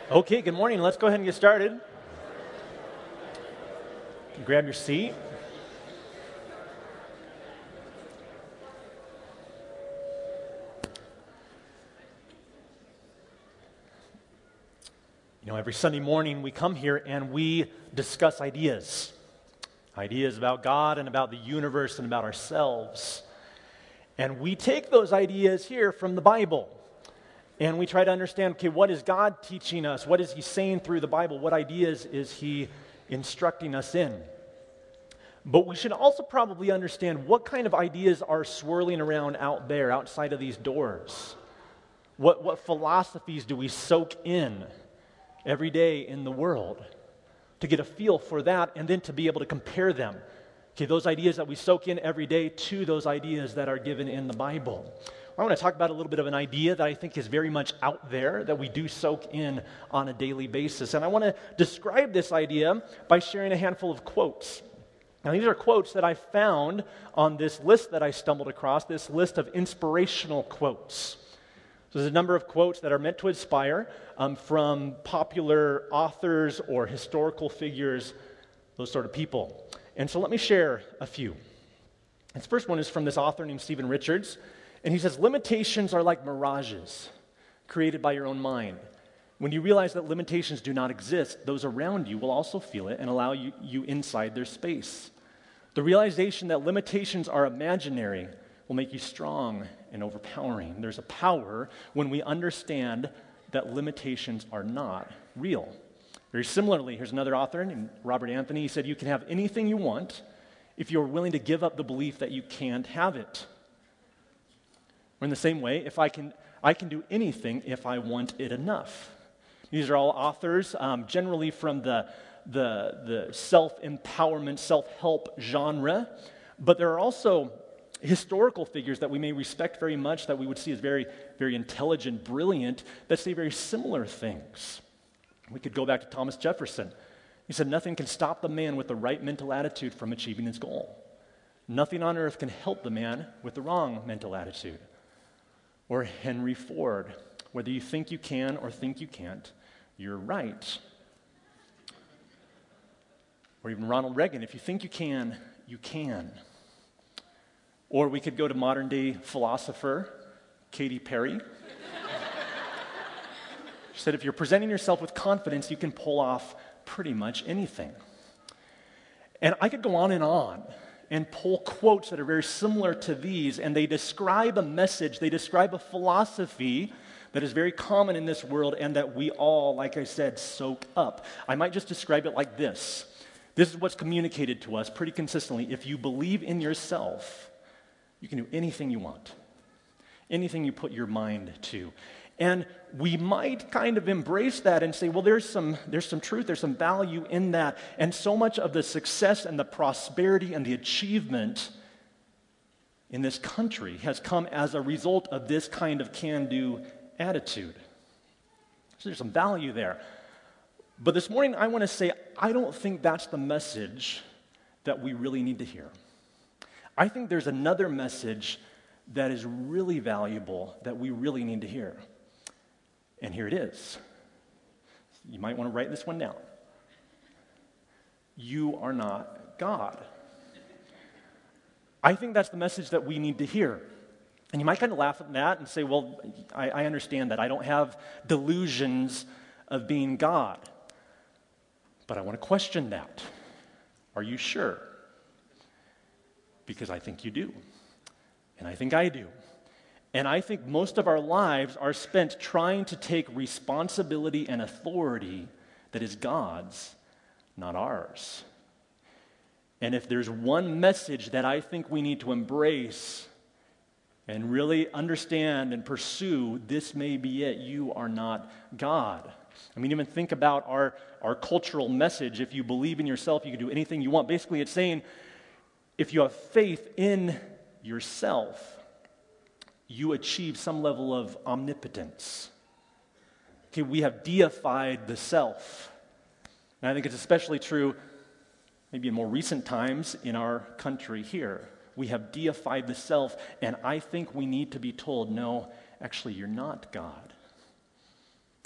Okay, good morning. Let's go ahead and get started. Grab your seat. Every Sunday morning we come here and we discuss ideas. Ideas about God and about the universe and about ourselves. And we take those ideas here from the Bible. And we try to understand, okay, what is God teaching us? What is He saying through the Bible? What ideas is He instructing us in? But we should also probably understand what kind of ideas are swirling around out there, outside of these doors. What philosophies do we soak in every day in the world to get a feel for that and then to be able to compare them? Okay, those ideas that we soak in every day to those ideas that are given in the Bible. I want to talk about a little bit of an idea that I think is very much out there that we do soak in on a daily basis. And I want to describe this idea by sharing a handful of quotes. Now, these are quotes that I found on this list that I stumbled across, this list of inspirational quotes. So there's a number of quotes that are meant to inspire from popular authors or historical figures, those sort of people. And so let me share a few. This first one is from this author named Stephen Richards. And he says, limitations are like mirages created by your own mind. When you realize that limitations do not exist, those around you will also feel it and allow you inside their space. The realization that limitations are imaginary will make you strong and overpowering. There's a power when we understand that limitations are not real. Very similarly, here's another author named Robert Anthony. He said, you can have anything you want if you're willing to give up the belief that you can't have it. Or in the same way, if I can do anything if I want it enough. These are all authors, generally from the self-empowerment, self-help genre. But there are also historical figures that we may respect very much, that we would see as very, very intelligent, brilliant, that say very similar things. We could go back to Thomas Jefferson. He said, nothing can stop the man with the right mental attitude from achieving his goal. Nothing on earth can help the man with the wrong mental attitude. Or Henry Ford, whether you think you can or think you can't, you're right. Or even Ronald Reagan, if you think you can, you can. Or we could go to modern-day philosopher Katy Perry. She said, if you're presenting yourself with confidence, you can pull off pretty much anything. And I could go on and pull quotes that are very similar to these, and they describe a message, they describe a philosophy that is very common in this world and that we all, like I said, soak up. I might just describe it like this. This is what's communicated to us pretty consistently. If you believe in yourself, you can do anything you want, anything you put your mind to. And we might kind of embrace that and say, well, there's some truth, there's some value in that. And so much of the success and the prosperity and the achievement in this country has come as a result of this kind of can-do attitude. So there's some value there. But this morning I want to say, I don't think that's the message that we really need to hear. I think there's another message that is really valuable that we really need to hear. And here it is. You might want to write this one down. You are not God. I think that's the message that we need to hear. And you might kind of laugh at that and say, well, I understand that. I don't have delusions of being God. But I want to question that. Are you sure? Because I think you do. And I think I do. And I think most of our lives are spent trying to take responsibility and authority that is God's, not ours. And if there's one message that I think we need to embrace and really understand and pursue, this may be it. You are not God. I mean, even think about our cultural message. If you believe in yourself, you can do anything you want. Basically, it's saying if you have faith in yourself, you achieve some level of omnipotence. Okay, we have deified the self. And I think it's especially true maybe in more recent times in our country here. We have deified the self, and I think we need to be told, no, actually, you're not God.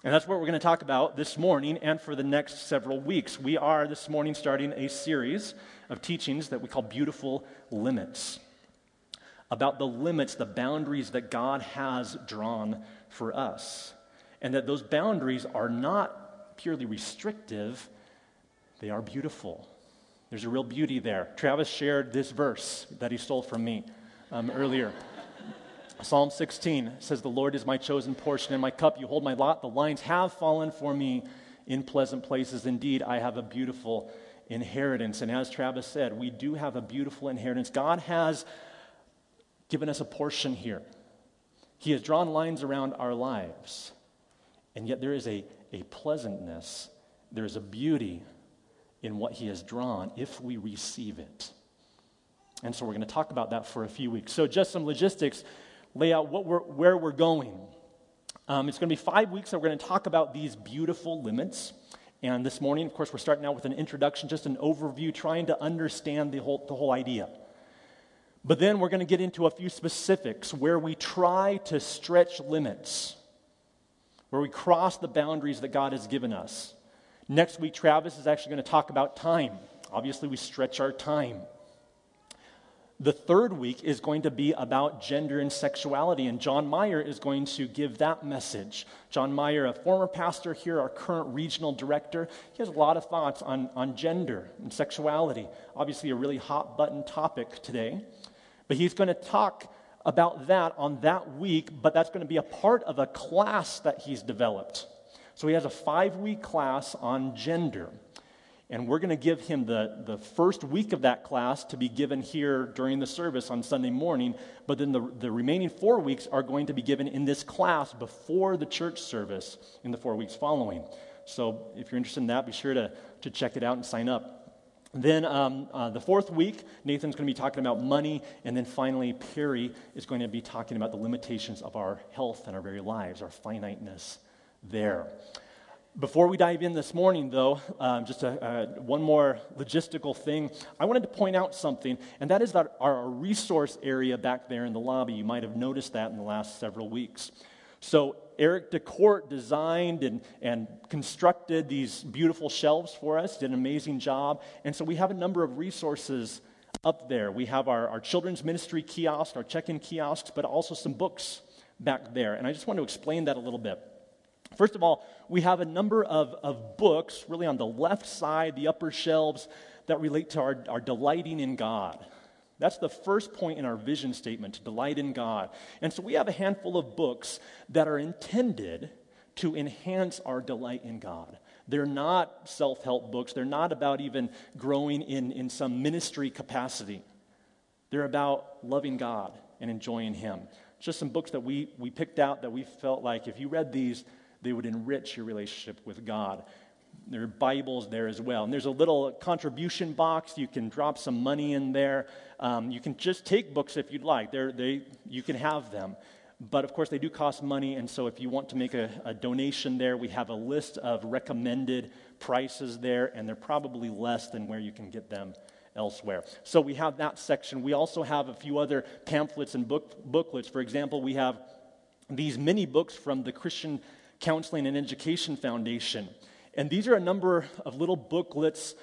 And that's what we're going to talk about this morning and for the next several weeks. We are this morning starting a series of teachings that we call Beautiful Limits, about the limits, the boundaries that God has drawn for us. And that those boundaries are not purely restrictive, they are beautiful. There's a real beauty there. Travis shared this verse that he stole from me earlier. Psalm 16 says, "The Lord is my chosen portion and my cup. You hold my lot. The lines have fallen for me in pleasant places. Indeed, I have a beautiful inheritance." And as Travis said, we do have a beautiful inheritance. God has given us a portion here. He has drawn lines around our lives. And yet there is a pleasantness, there is a beauty in what he has drawn if we receive it. And so we're going to talk about that for a few weeks. So just some logistics, lay out where we're going. It's going to be 5 weeks that we're going to talk about these beautiful limits. And this morning, of course, we're starting out with an introduction, just an overview, trying to understand the whole idea. But then we're going to get into a few specifics where we try to stretch limits, where we cross the boundaries that God has given us. Next week, Travis is actually going to talk about time. Obviously, we stretch our time. The third week is going to be about gender and sexuality, and John Meyer is going to give that message. John Meyer, a former pastor here, our current regional director, he has a lot of thoughts on gender and sexuality. Obviously, a really hot-button topic today. But he's going to talk about that on that week, but that's going to be a part of a class that he's developed. So he has a 5-week class on gender. And we're going to give him the first week of that class to be given here during the service on Sunday morning, but then the remaining 4 weeks are going to be given in this class before the church service in the 4 weeks following. So if you're interested in that, be sure to check it out and sign up. Then the 4th week, Nathan's going to be talking about money, and then finally Perry is going to be talking about the limitations of our health and our very lives, our finiteness there. Before we dive in this morning, though, just one more logistical thing. I wanted to point out something, and that is that our resource area back there in the lobby, you might have noticed that in the last several weeks. So Eric DeCourt designed and constructed these beautiful shelves for us, did an amazing job, and so we have a number of resources up there. We have our children's ministry kiosk, our check-in kiosks, but also some books back there, and I just want to explain that a little bit. First of all, we have a number of books, really on the left side, the upper shelves, that relate to our delighting in God. That's the first point in our vision statement, to delight in God. And so we have a handful of books that are intended to enhance our delight in God. They're not self-help books. They're not about even growing in some ministry capacity. They're about loving God and enjoying Him. Just some books that we picked out that we felt like if you read these, they would enrich your relationship with God. There are Bibles there as well. And there's a little contribution box. You can drop some money in there. You can just take books if you'd like. You can have them. But, of course, they do cost money. And so if you want to make a donation there, we have a list of recommended prices there. And they're probably less than where you can get them elsewhere. So we have that section. We also have a few other pamphlets and booklets. For example, we have these mini books from the Christian Counseling and Education Foundation. And these are a number of little booklets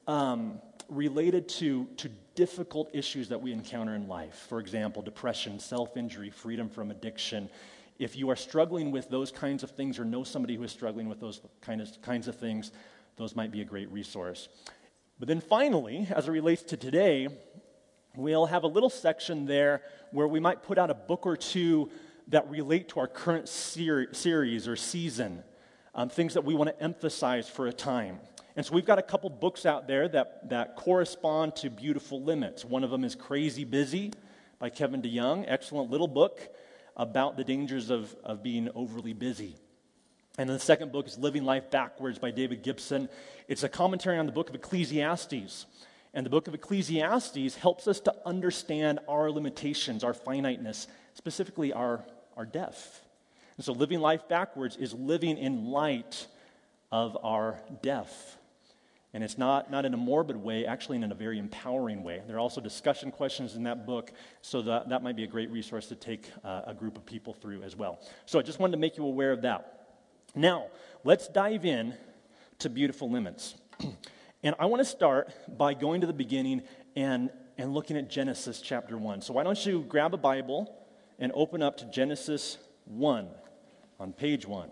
related to difficult issues that we encounter in life. For example, depression, self-injury, freedom from addiction. If you are struggling with those kinds of things or know somebody who is struggling with those kinds of things, those might be a great resource. But then finally, as it relates to today, we'll have a little section there where we might put out a book or two that relate to our current series or season, things that we want to emphasize for a time. And so we've got a couple books out there that correspond to beautiful limits. One of them is Crazy Busy by Kevin DeYoung, excellent little book about the dangers of being overly busy. And then the second book is Living Life Backwards by David Gibson. It's a commentary on the book of Ecclesiastes. And the book of Ecclesiastes helps us to understand our limitations, our finiteness, specifically our death. And so living life backwards is living in light of our death. And it's not in a morbid way, actually in a very empowering way. There are also discussion questions in that book, so that might be a great resource to take a group of people through as well. So I just wanted to make you aware of that. Now, let's dive in to beautiful limits. And I want to start by going to the beginning and looking at Genesis chapter 1. So why don't you grab a Bible and open up to Genesis 1 on page 1.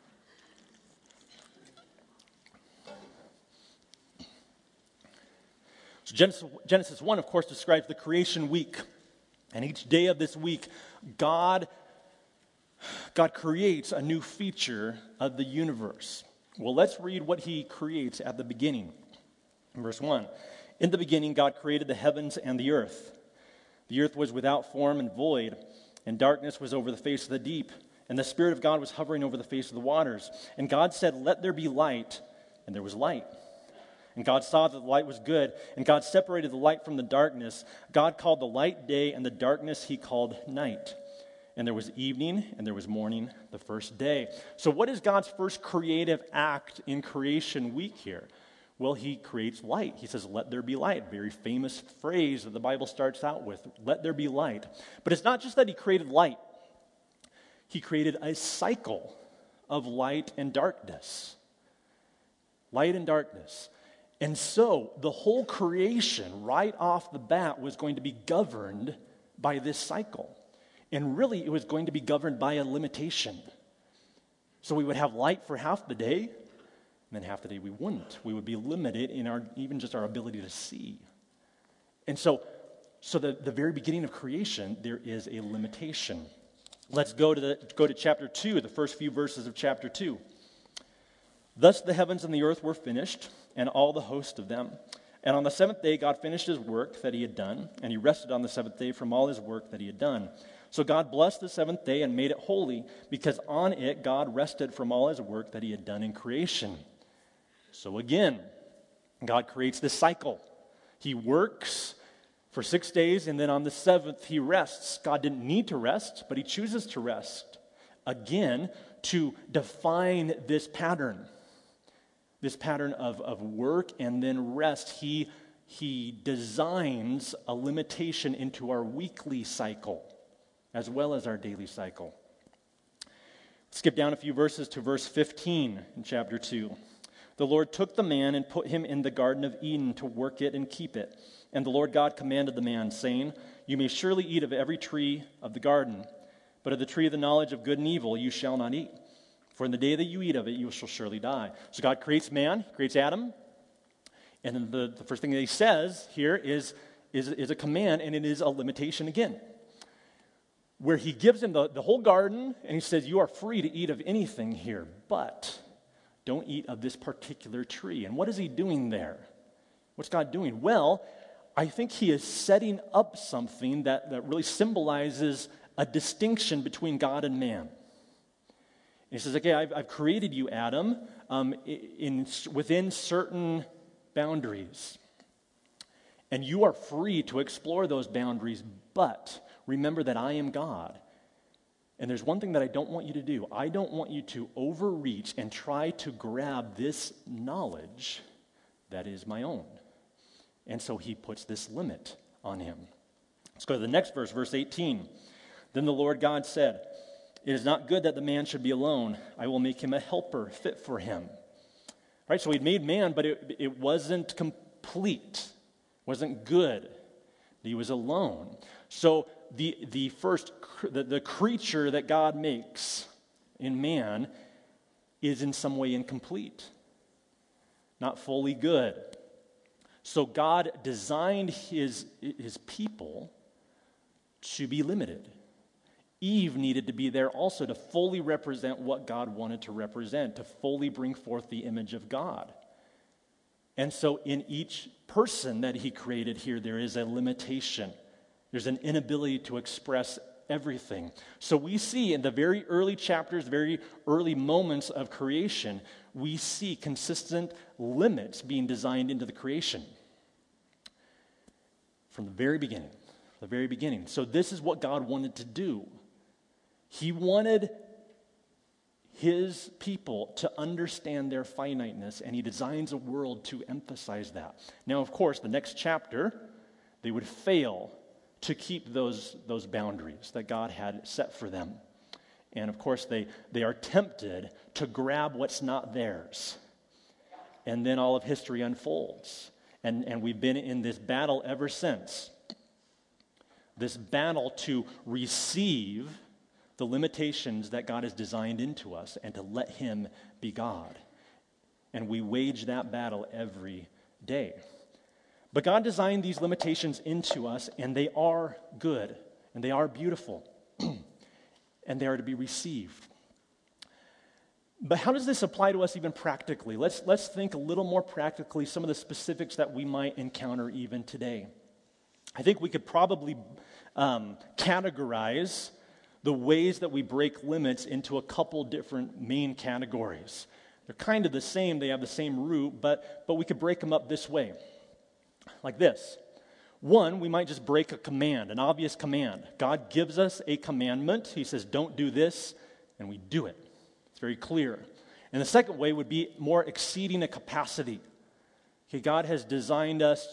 So Genesis 1, of course, describes the creation week. And each day of this week, God creates a new feature of the universe. Well, let's read what he creates at the beginning. Verse 1, in the beginning, God created the heavens and the earth. The earth was without form and void, and darkness was over the face of the deep. And the Spirit of God was hovering over the face of the waters. And God said, let there be light, and there was light. And God saw that the light was good, and God separated the light from the darkness. God called the light day, and the darkness he called night. And there was evening, and there was morning the first day. So what is God's first creative act in creation week here? Well, he creates light. He says, let there be light. Very famous phrase that the Bible starts out with, let there be light. But it's not just that he created light. He created a cycle of light and darkness. Light and darkness. And so the whole creation right off the bat was going to be governed by this cycle. And really it was going to be governed by a limitation. So we would have light for half the day, and then half the day we wouldn't. We would be limited in even just our ability to see. And so the very beginning of creation, there is a limitation. Let's go to chapter 2, the first few verses of chapter 2. Thus the heavens and the earth were finished, and all the host of them. And on the seventh day God finished his work that he had done, and he rested on the seventh day from all his work that he had done. So God blessed the seventh day and made it holy, because on it God rested from all his work that he had done in creation. So again, God creates this cycle. He works for 6 days, and then on the seventh he rests. God didn't need to rest, but he chooses to rest. Again, to define this pattern of work and then rest. He designs a limitation into our weekly cycle as well as our daily cycle. Skip down a few verses to verse 15 in chapter 2. The Lord took the man and put him in the Garden of Eden to work it and keep it. And the Lord God commanded the man, saying, you may surely eat of every tree of the garden, but of the tree of the knowledge of good and evil you shall not eat. For in the day that you eat of it, you shall surely die. So God creates man, creates Adam, and then the first thing that he says here is a command, and it is a limitation again. Where he gives him the whole garden, and he says, you are free to eat of anything here, but don't eat of this particular tree. And what is he doing there? What's God doing? Well, I think he is setting up something that really symbolizes a distinction between God and man. And he says, okay, I've created you, Adam, within certain boundaries. And you are free to explore those boundaries, but remember that I am God. And there's one thing that I don't want you to do. I don't want you to overreach and try to grab this knowledge that is my own. And so he puts this limit on him. Let's go to the next verse, verse 18. Then the Lord God said, it is not good that the man should be alone. I will make him a helper fit for him. Right, so he'd made man, but it wasn't complete, wasn't good. He was alone. So the creature that God makes in man is in some way incomplete, not fully good. So God designed his people to be limited. Eve needed to be there also to fully represent what God wanted to represent, to fully bring forth the image of God. And so in each person that he created here, there is a limitation. There's an inability to express everything. So we see in the very early chapters, very early moments of creation, we see consistent limits being designed into the creation. From the very beginning. So this is what God wanted to do. He wanted his people to understand their finiteness, and he designs a world to emphasize that. Now, of course, the next chapter, they would fail to keep those boundaries that God had set for them. And of course, they are tempted to grab what's not theirs. And then all of history unfolds. And we've been in this battle ever since. This battle to receive the limitations that God has designed into us and to let him be God. And we wage that battle every day. But God designed these limitations into us, and they are good, and they are beautiful, and they are to be received. But how does this apply to us even practically? Let's think a little more practically, some of the specifics that we might encounter even today. I think we could probably categorize the ways that we break limits into a couple different main categories. They're kind of the same, they have the same root, but we could break them up this way, like this. One, we might just break a command, an obvious command. God gives us a commandment. He says, don't do this, and we do it. It's very clear. And the second way would be more exceeding a capacity. Okay, God has designed us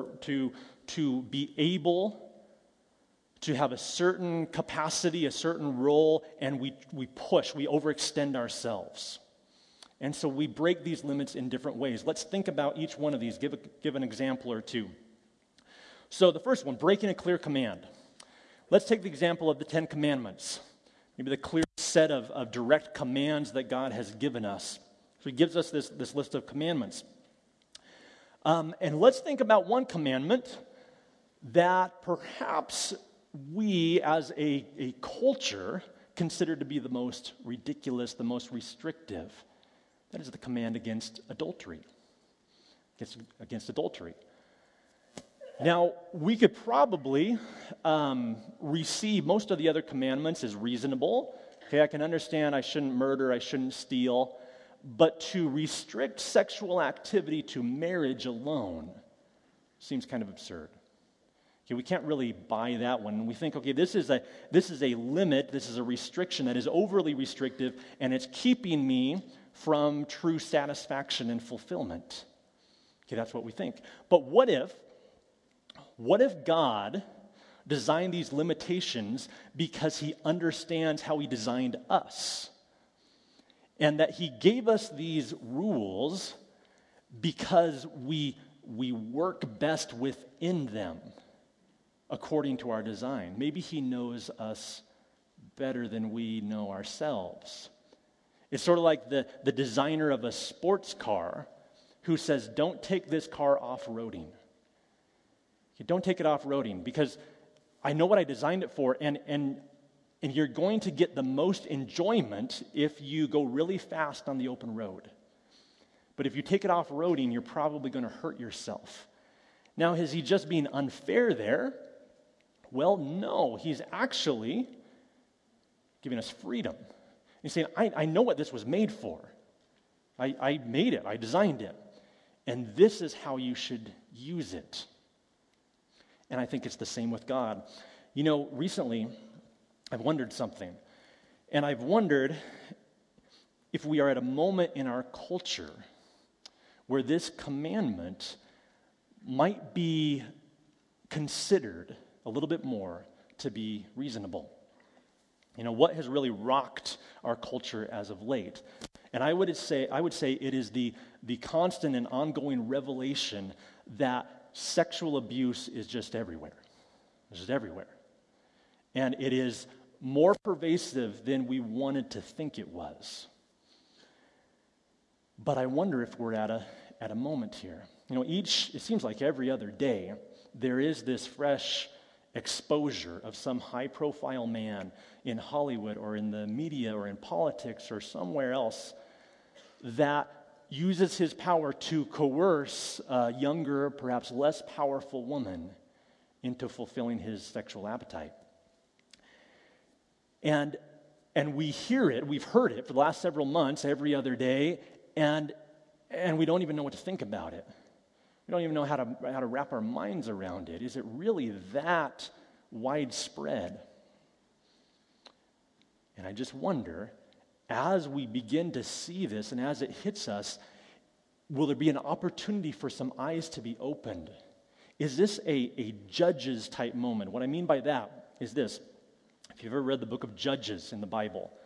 to be able to have a certain capacity, a certain role, and we overextend ourselves. And so we break these limits in different ways. Let's think about each one of these, give an example or two. So the first one, breaking a clear command. Let's take the example of the 10 Commandments. Maybe the clear set of direct commands that God has given us. So he gives us this list of commandments. And let's think about one commandment that perhaps we as a culture consider to be the most ridiculous, the most restrictive. That is the command against adultery. Against adultery. Now, we could probably receive most of the other commandments as reasonable. Okay, I can understand I shouldn't murder, I shouldn't steal, but to restrict sexual activity to marriage alone seems kind of absurd. Okay, we can't really buy that one. We think, okay, this is a limit, this is a restriction that is overly restrictive, and it's keeping me from true satisfaction and fulfillment. Okay, that's what we think. But what if God designed these limitations because he understands how he designed us? And that he gave us these rules because we work best within them according to our design. Maybe he knows us better than we know ourselves. It's sort of like the designer of a sports car who says, don't take this car off-roading. Don't take it off-roading because I know what I designed it for, and you're going to get the most enjoyment if you go really fast on the open road. But if you take it off-roading, you're probably going to hurt yourself. Now, is he just being unfair there? Well, no. He's actually giving us freedom. He's saying, I know what this was made for. I made it. I designed it. And this is how you should use it. And I think it's the same with God. You know, recently, I've wondered something. And I've wondered if we are at a moment in our culture where this commandment might be considered a little bit more to be reasonable. You know, what has really rocked our culture as of late? And I would say it is the constant and ongoing revelation that sexual abuse is just everywhere. It's just everywhere. And it is more pervasive than we wanted to think it was. But I wonder if we're at a moment here. You know, it seems like every other day, there is this fresh exposure of some high-profile man in Hollywood or in the media or in politics or somewhere else that uses his power to coerce a younger, perhaps less powerful woman into fulfilling his sexual appetite. And we hear it, we've heard it for the last several months, every other day, and we don't even know what to think about it. We don't even know how to wrap our minds around it. Is it really that widespread? And I just wonder, as we begin to see this and as it hits us, will there be an opportunity for some eyes to be opened? Is this a Judges type moment? What I mean by that is this. If you've ever read the book of Judges in the Bible,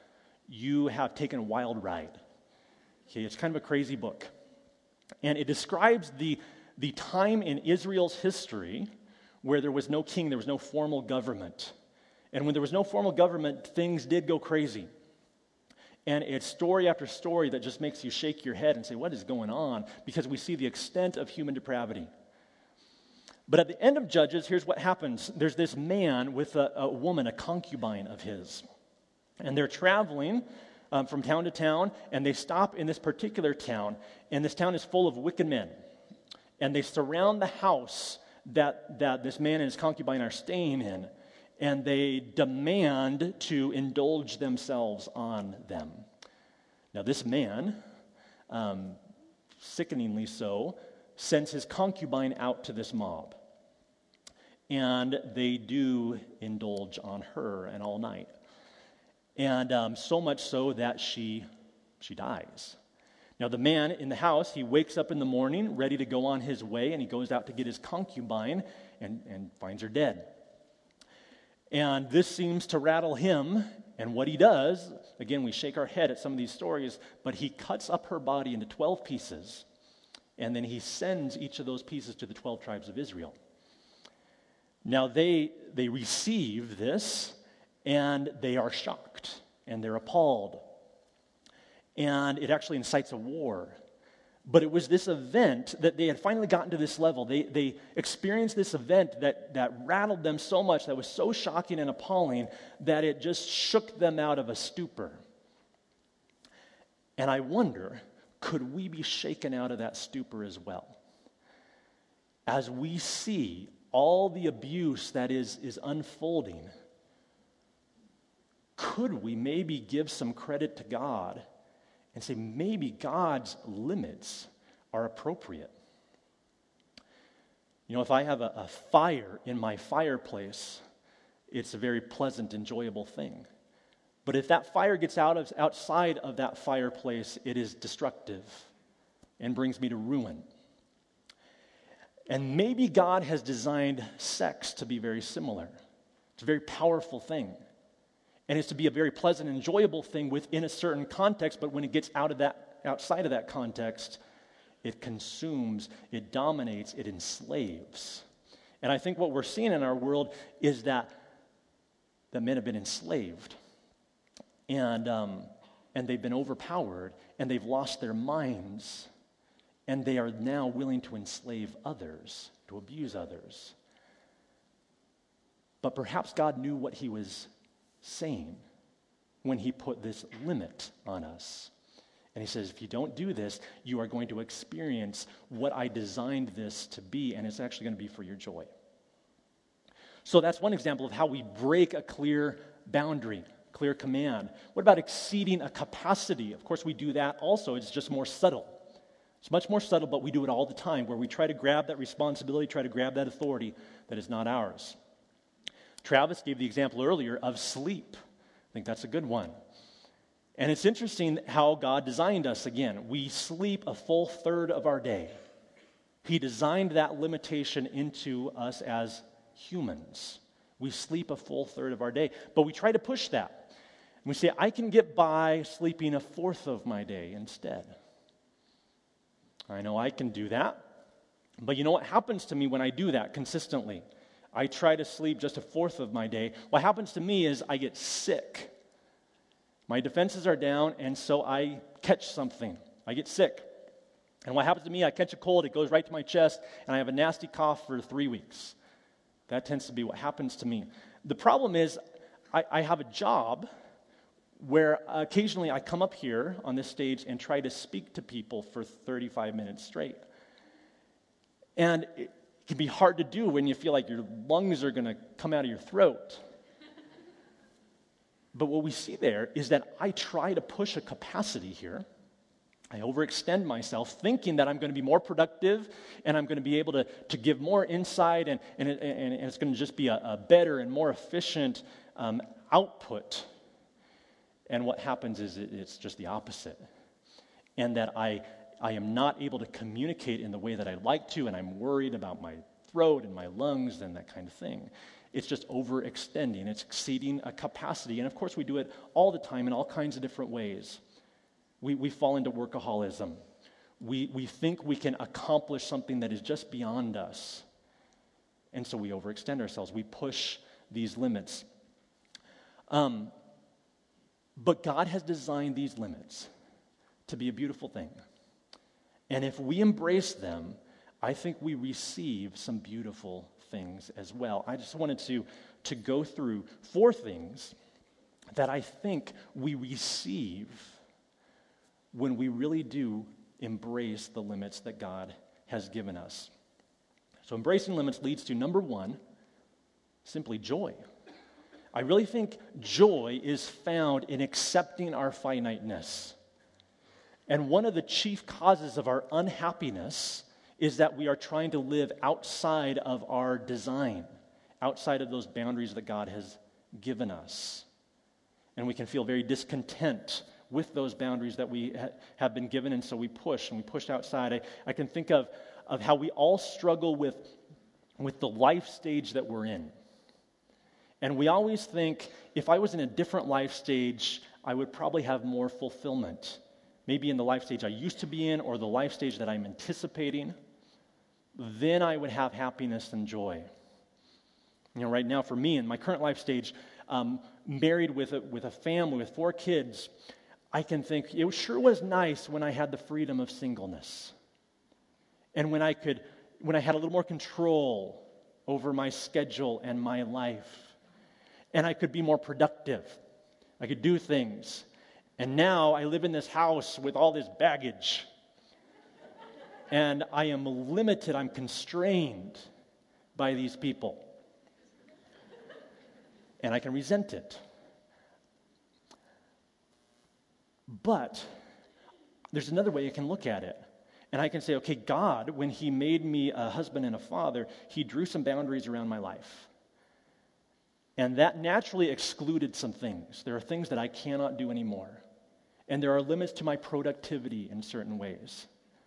you have taken a wild ride. Okay, it's kind of a crazy book. And it describes the time in Israel's history where there was no king, there was no formal government. And when there was no formal government, things did go crazy. And it's story after story that just makes you shake your head and say, what is going on? Because we see the extent of human depravity. But at the end of Judges, here's what happens. There's this man with a woman, a concubine of his. And they're traveling from town to town, and they stop in this particular town. And this town is full of wicked men. And they surround the house that this man and his concubine are staying in. And they demand to indulge themselves on them. Now this man, sickeningly so, sends his concubine out to this mob. And they do indulge on her and all night. And so much so that she dies. Now the man in the house, he wakes up in the morning ready to go on his way, and he goes out to get his concubine and finds her dead. And this seems to rattle him, and what he does, again, we shake our head at some of these stories, but he cuts up her body into 12 pieces, and then he sends each of those pieces to the 12 tribes of Israel. Now they receive this, and they are shocked, and they're appalled. And it actually incites a war. But it was this event that they had finally gotten to this level. They experienced this event that rattled them so much, that was so shocking and appalling, that it just shook them out of a stupor. And I wonder, could we be shaken out of that stupor as well? As we see all the abuse that is unfolding, could we maybe give some credit to God and say maybe God's limits are appropriate? You know, if I have a fire in my fireplace, it's a very pleasant, enjoyable thing. But if that fire gets outside of that fireplace, it is destructive and brings me to ruin. And maybe God has designed sex to be very similar. It's a very powerful thing. And it's to be a very pleasant, enjoyable thing within a certain context, but when it gets outside of that context, it consumes, it dominates, it enslaves. And I think what we're seeing in our world is that the men have been enslaved, and they've been overpowered, and they've lost their minds, and they are now willing to enslave others, to abuse others. But perhaps God knew what he was saying when he put this limit on us. And he says, if you don't do this, you are going to experience what I designed this to be, and it's actually going to be for your joy. So that's one example of how we break a clear boundary, clear command. What about exceeding a capacity? Of course, we do that also. It's just more subtle. It's much more subtle, but we do it all the time, where we try to grab that responsibility, try to grab that authority that is not ours. Travis gave the example earlier of sleep. I think that's a good one. And it's interesting how God designed us again. We sleep a full third of our day. He designed that limitation into us as humans. We sleep a full third of our day, but we try to push that. And we say, I can get by sleeping a fourth of my day instead. I know I can do that, but you know what happens to me when I do that consistently? I try to sleep just a fourth of my day. What happens to me is I get sick. My defenses are down, and so I catch something. I get sick. And what happens to me, I catch a cold, it goes right to my chest, and I have a nasty cough for 3 weeks. That tends to be what happens to me. The problem is, I have a job where occasionally I come up here on this stage and try to speak to people for 35 minutes straight. And it can be hard to do when you feel like your lungs are going to come out of your throat. But what we see there is that I try to push a capacity here. I overextend myself, thinking that I'm going to be more productive and I'm going to be able to give more insight, and it's going to just be a better and more efficient output. And what happens is it's just the opposite. And that I am not able to communicate in the way that I'd like to, and I'm worried about my throat and my lungs and that kind of thing. It's just overextending. It's exceeding a capacity. And of course, we do it all the time in all kinds of different ways. We fall into workaholism. We think we can accomplish something that is just beyond us. And so we overextend ourselves. We push these limits. But God has designed these limits to be a beautiful thing. And if we embrace them, I think we receive some beautiful things as well. I just wanted to go through 4 things that I think we receive when we really do embrace the limits that God has given us. So embracing limits leads to, number 1, simply joy. I really think joy is found in accepting our finiteness. And one of the chief causes of our unhappiness is that we are trying to live outside of our design, outside of those boundaries that God has given us. And we can feel very discontent with those boundaries that we have been given, and so we push outside. I can think of how we all struggle with the life stage that we're in. And we always think, if I was in a different life stage, I would probably have more fulfillment. Maybe in the life stage I used to be in, or the life stage that I'm anticipating. Then I would have happiness and joy. You know, right now for me, in my current life stage, married with a family with 4 kids, I can think, it sure was nice when I had the freedom of singleness. And when I had a little more control over my schedule and my life. And I could be more productive. I could do things. And now I live in this house with all this baggage. And I am limited, I'm constrained by these people. And I can resent it. But there's another way you can look at it. And I can say, okay, God, when He made me a husband and a father, He drew some boundaries around my life. And that naturally excluded some things. There are things that I cannot do anymore. And there are limits to my productivity in certain ways.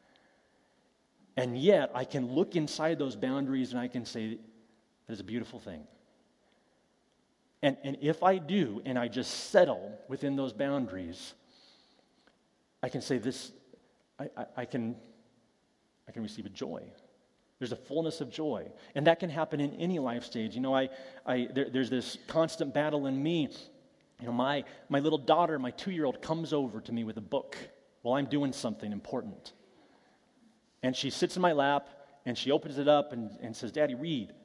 And yet, I can look inside those boundaries and I can say, that is a beautiful thing. And if I do, and I just settle within those boundaries, I can say this, I can receive a joy. There's a fullness of joy. And that can happen in any life stage. You know, there's this constant battle in me. You know, my little daughter, my 2-year-old, comes over to me with a book while I'm doing something important. And she sits in my lap, and she opens it up and says, Daddy, read.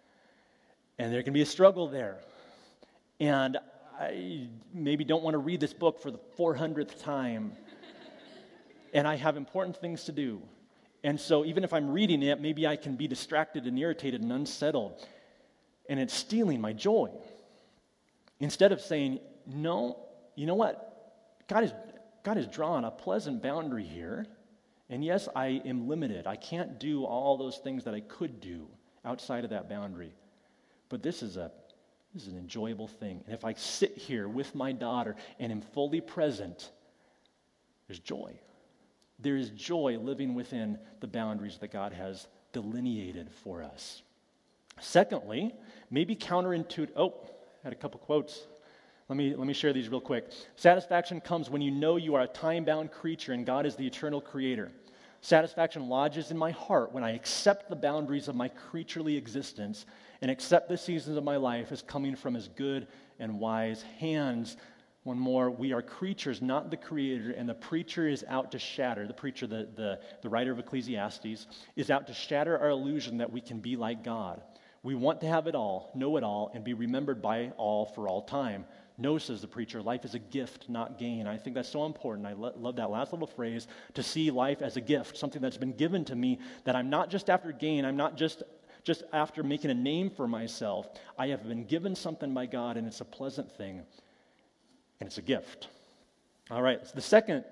And there can be a struggle there. And I maybe don't want to read this book for the 400th time. And I have important things to do. And so even if I'm reading it, maybe I can be distracted and irritated and unsettled. And it's stealing my joy. Instead of saying, no, you know what? God has drawn a pleasant boundary here. And yes, I am limited. I can't do all those things that I could do outside of that boundary. But this is an enjoyable thing. And if I sit here with my daughter and am fully present, there's joy. There is joy living within the boundaries that God has delineated for us. Secondly, maybe counterintuitive. Oh, I had a couple quotes. Let me share these real quick. Satisfaction comes when you know you are a time-bound creature and God is the eternal creator. Satisfaction lodges in my heart when I accept the boundaries of my creaturely existence and accept the seasons of my life as coming from His good and wise hands. One more, we are creatures, not the creator, and the preacher is out to shatter. The preacher, the writer of Ecclesiastes, is out to shatter our illusion that we can be like God. We want to have it all, know it all, and be remembered by all for all time. No, says the preacher, life is a gift, not gain. I think that's so important. I love that last little phrase, to see life as a gift, something that's been given to me, that I'm not just after gain, I'm not just after making a name for myself. I have been given something by God, and it's a pleasant thing. And it's a gift. All right, so the second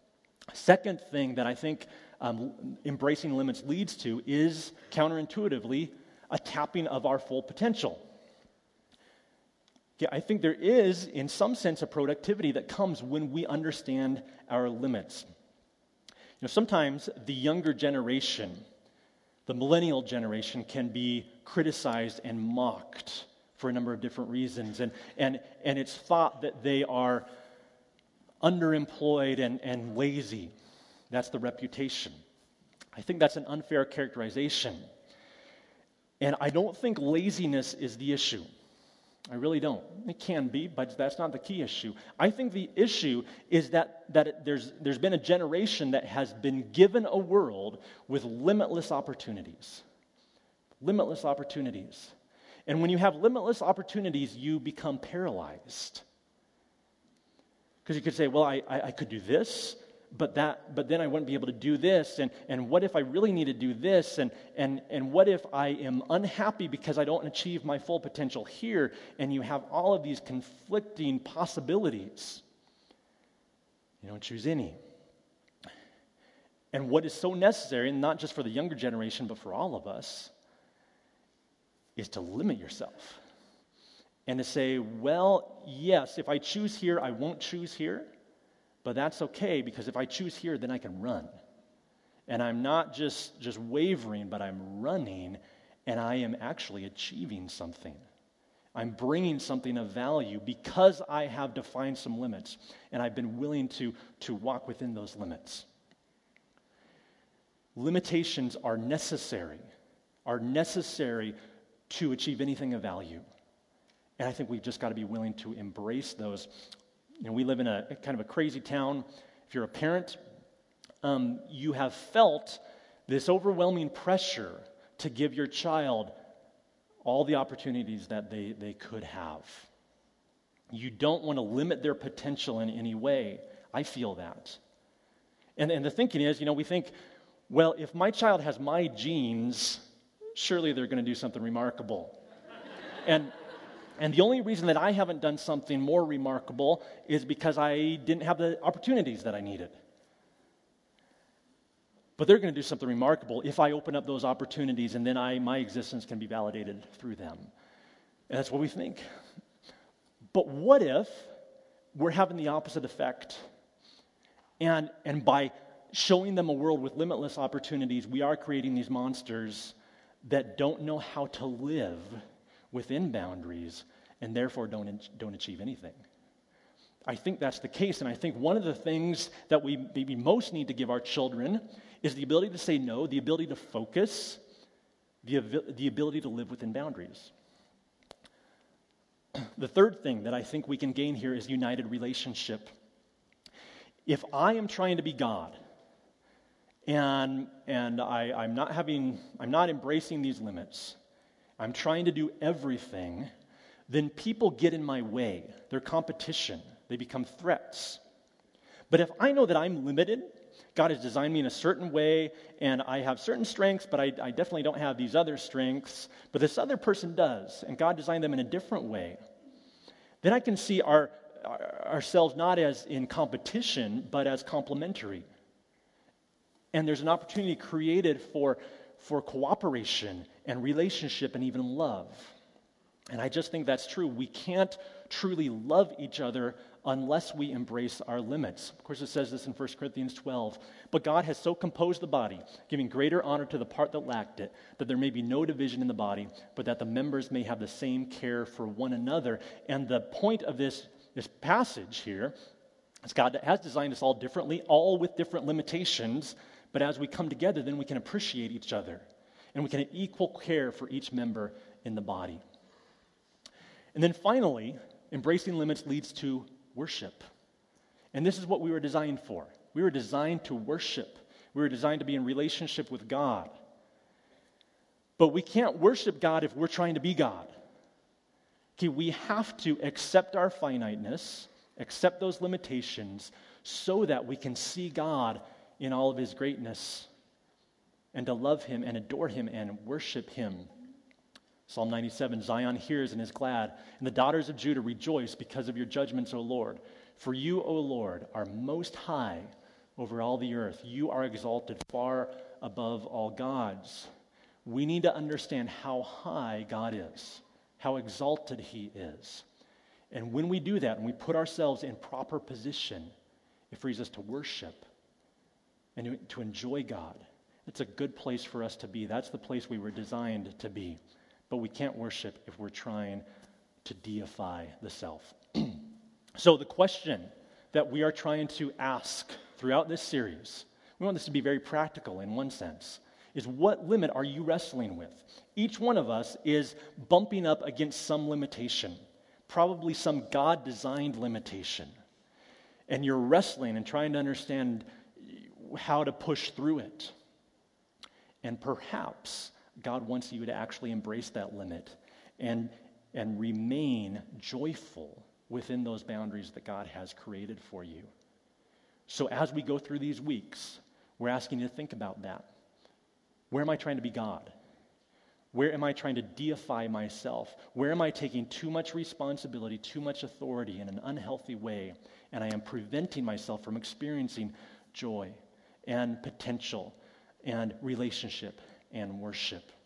thing that I think embracing limits leads to is counterintuitively a tapping of our full potential. Yeah, I think there is, in some sense, a productivity that comes when we understand our limits. You know, sometimes the younger generation, the millennial generation, can be criticized and mocked for a number of different reasons. And it's thought that they are underemployed and lazy. That's the reputation. I think that's an unfair characterization. And I don't think laziness is the issue. I really don't. It can be, but that's not the key issue. I think the issue is that there's been a generation that has been given a world with limitless opportunities. Limitless opportunities. And when you have limitless opportunities, you become paralyzed. Because you could say, well, I could do this, but then I wouldn't be able to do this, and what if I really need to do this, and what if I am unhappy because I don't achieve my full potential here, and you have all of these conflicting possibilities. You don't choose any. And what is so necessary, and not just for the younger generation, but for all of us, is to limit yourself. And to say, well, yes, if I choose here, I won't choose here. But that's okay, because if I choose here, then I can run. And I'm not just wavering, but I'm running, and I am actually achieving something. I'm bringing something of value because I have defined some limits, and I've been willing to walk within those limits. Limitations are necessary to achieve anything of value. And I think we've just got to be willing to embrace those. You know, we live in a kind of a crazy town. If you're a parent, you have felt this overwhelming pressure to give your child all the opportunities that they could have. You don't want to limit their potential in any way. I feel that. And the thinking is, we think, well, if my child has my genes, surely they're going to do something remarkable. And the only reason that I haven't done something more remarkable is because I didn't have the opportunities that I needed. But they're going to do something remarkable if I open up those opportunities, and then my existence can be validated through them. And that's what we think. But what if we're having the opposite effect? And by showing them a world with limitless opportunities, we are creating these monsters that don't know how to live within boundaries, and therefore don't achieve anything. I think that's the case, and I think one of the things that we maybe most need to give our children is the ability to say no, the ability to focus, the ability to live within boundaries. The third thing that I think we can gain here is united relationship. If I am trying to be God, and I'm not embracing these limits, I'm trying to do everything, then people get in my way. They're competition. They become threats. But if I know that I'm limited, God has designed me in a certain way, and I have certain strengths, but I definitely don't have these other strengths, but this other person does, and God designed them in a different way, then I can see ourselves not as in competition, but as complementary. And there's an opportunity created for cooperation and relationship and even love. And I just think that's true. We can't truly love each other unless we embrace our limits. Of course, it says this in 1 Corinthians 12. But God has so composed the body, giving greater honor to the part that lacked it, that there may be no division in the body, but that the members may have the same care for one another. And the point of this passage here is God has designed us all differently, all with different limitations. But as we come together, then we can appreciate each other. And we can have equal care for each member in the body. And then finally, embracing limits leads to worship. And this is what we were designed for. We were designed to worship. We were designed to be in relationship with God. But we can't worship God if we're trying to be God. Okay, we have to accept our finiteness, accept those limitations, so that we can see God in all of his greatness, and to love him and adore him and worship him. Psalm 97, Zion hears and is glad, and the daughters of Judah rejoice because of your judgments, O Lord. For you, O Lord, are most high over all the earth. You are exalted far above all gods. We need to understand how high God is, how exalted he is. And when we do that, and we put ourselves in proper position, it frees us to worship and to enjoy God. It's a good place for us to be. That's the place we were designed to be. But we can't worship if we're trying to deify the self. So the question that we are trying to ask throughout this series, we want this to be very practical in one sense, is what limit are you wrestling with? Each one of us is bumping up against some limitation, probably some God-designed limitation. And you're wrestling and trying to understand how to push through it. And perhaps God wants you to actually embrace that limit and remain joyful within those boundaries that God has created for you. So as we go through these weeks, we're asking you to think about that. Where am I trying to be God? Where am I trying to deify myself? Where am I taking too much responsibility, too much authority in an unhealthy way, and I am preventing myself from experiencing joy and potential and relationship and worship?